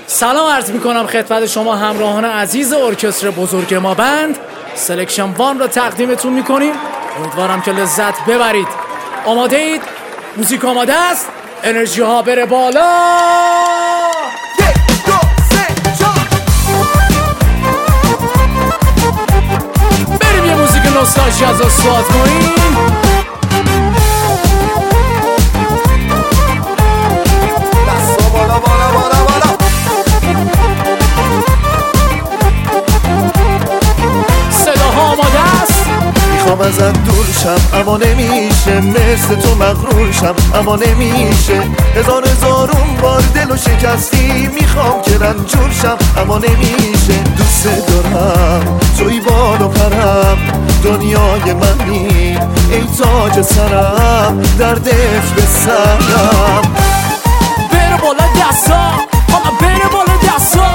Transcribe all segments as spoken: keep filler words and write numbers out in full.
سلام عرض می کنم خدمت شما همراهان عزیز ارکستر بزرگ ما بند. سلکشن وان را تقدیمتون می کنیم. امیدوارم که لذت ببرید. آماده اید؟ موزیک آماده است؟ انرژی ها بره بالا. یک دو سه چهار بریم یه موزیک نوستالژی از اصوات کنیم. میخوام ازت دور شم اما نمیشه، مثل تو مغرور شم اما نمیشه. هزار هزارون بار دل و شکستی، میخوام که رنجور شم اما نمیشه. دوست دارم توی بال و پرم، دنیای منی ای تاج سرم، دردت به سرم. بره بالا دستا، آقا بره بالا دستا.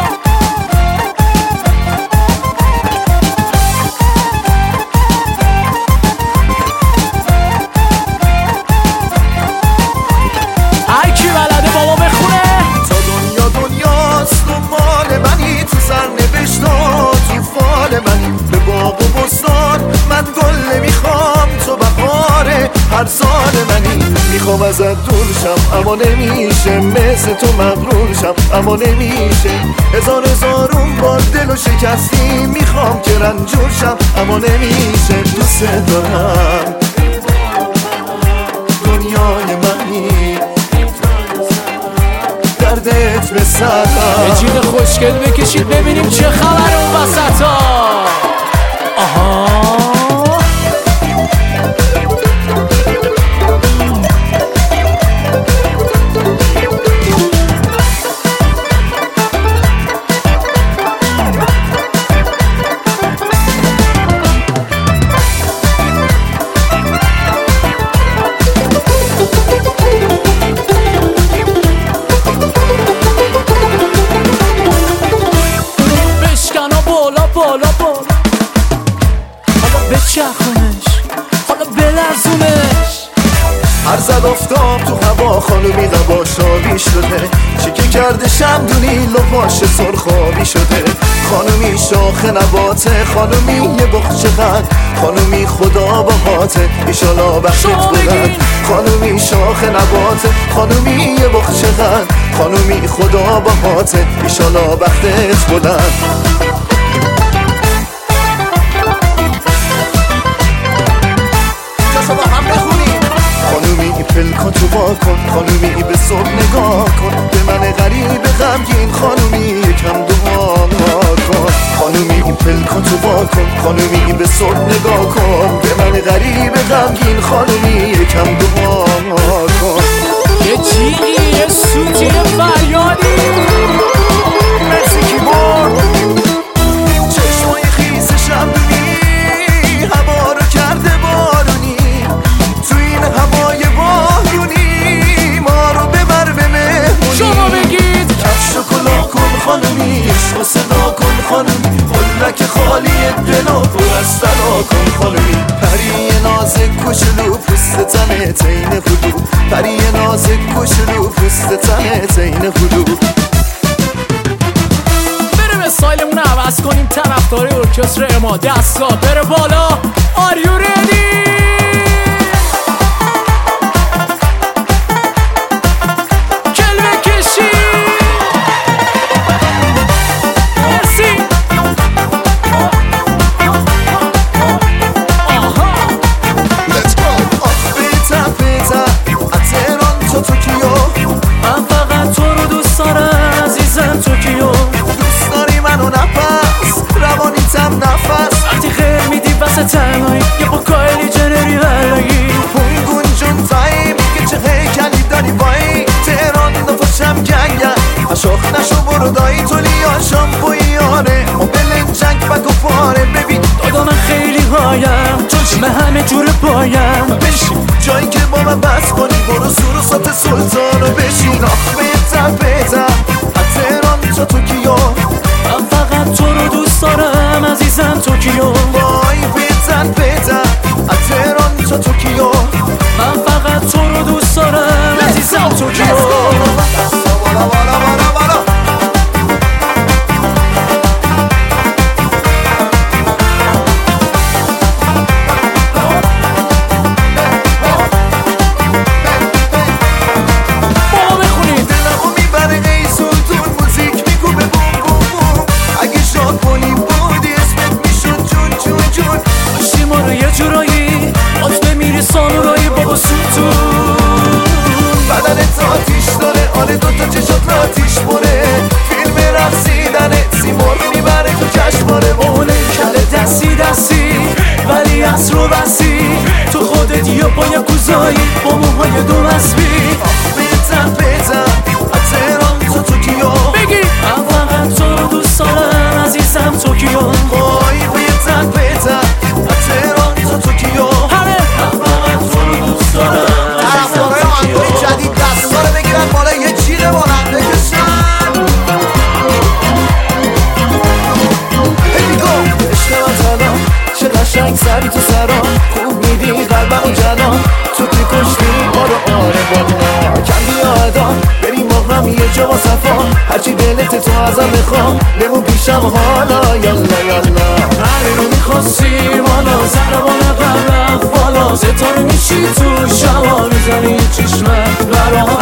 به باغ و بستان من گل نمیخوام، تو بهار هر سال منی. میخوام ازت دور شم اما نمیشه، مثل تو مغرور شم اما نمیشه. هزار هزارون بار دل و شکستی، میخوام که رنجور شم اما نمیشه. دوست دارم دنیای منی، دردت به سرم. یه جیغ خوشگل بکشید ببینیم چه خبر اون وسطا. آها بالا بالا حالا بچرخونش، حالا بلرزونش. هر زد افتام تو هوا خانومی قبا شابی شده، چیکه کرده شمدونی لباش سرخابی شده. خانومی شاخ نباته، خانومی یه بخچه قد، خانومی خدا باهاته ایشالا بختت بلند. خانومی شاخ نباته، خانومی یه بخچه قد، خانومی خدا باهاته ایشالا بختت بلند. پلکا تو با کن خانومی، به صبح نگاه کن به من غریب غمگین. خانومی یکم دعا کن خانومی، پلکا تو با کن خانومی، به صبح نگاه کن به من غریب غمگین. خانومی یکم دعا کن. یه جیغی، یه سوتی، یه فریادی. مرسی کیبورد. چشمای خیس شمدونی هوا رو کرده بارونی، تو این هوای بارونی ما رو ببر به مهمونی. شما بگید کفش و کلاه کن خانومی، عشق و صدا کن خانومی، قلک خالی دل و پر از طلا کن خانومی. پری نازک کوچولو پوست تنه تین هلو، پری نازک کوچولو پوست تنه تین هلو. بریم استایلمون رو عوض کنیم. طرفدار ارکستر ما دستا بره بالا. Are you ready؟ تنهایی یه با کایلی جنری بلگی پونگون جون تایم که چه هیکلی داری بایی. تهران نفاشم گنگه اشاخ نشو برو دایی تو لیا شامپویانه و بلنجنگ و گفاره. ببین دادا من خیلی هایم چون من همه جور پایم. بشین جایی که با من بس کنی، برو سور و سات سلطانو بشین. آخ بهتر بهتر از تهران تا توکیو، من فقط تو رو دوست دارم عزیزم توکیو. وای بزن بزن از تهران تا توکیو، من فقط تو رو دوست دارم عزیزم توکیو. بالای دو اسبی بهتر بهتر از تهران تا توکیو بگی من فقط تو رو دوست دارم عزیزم توکیو وای بهتر بهتر از تهران تا توکیو همه من فقط تو رو دوست دارم عزیزم توکیو جدید دستا رو بگیرن بالا یه چیره با هم بکشن هیگو عشق من تنها چه قشنگ سری تو سرا خوب میدی قلبم و جنان تو که کشتی آره آره والا کم بیادا بریم با هم یه جا با صفا هرچی دلت تو ازم بخوام بمون پیشم حالا یالا یالا هر رو میخواستی بالا زربان قلبم بالا ستاره میشی تو شما میزنی چشمت برام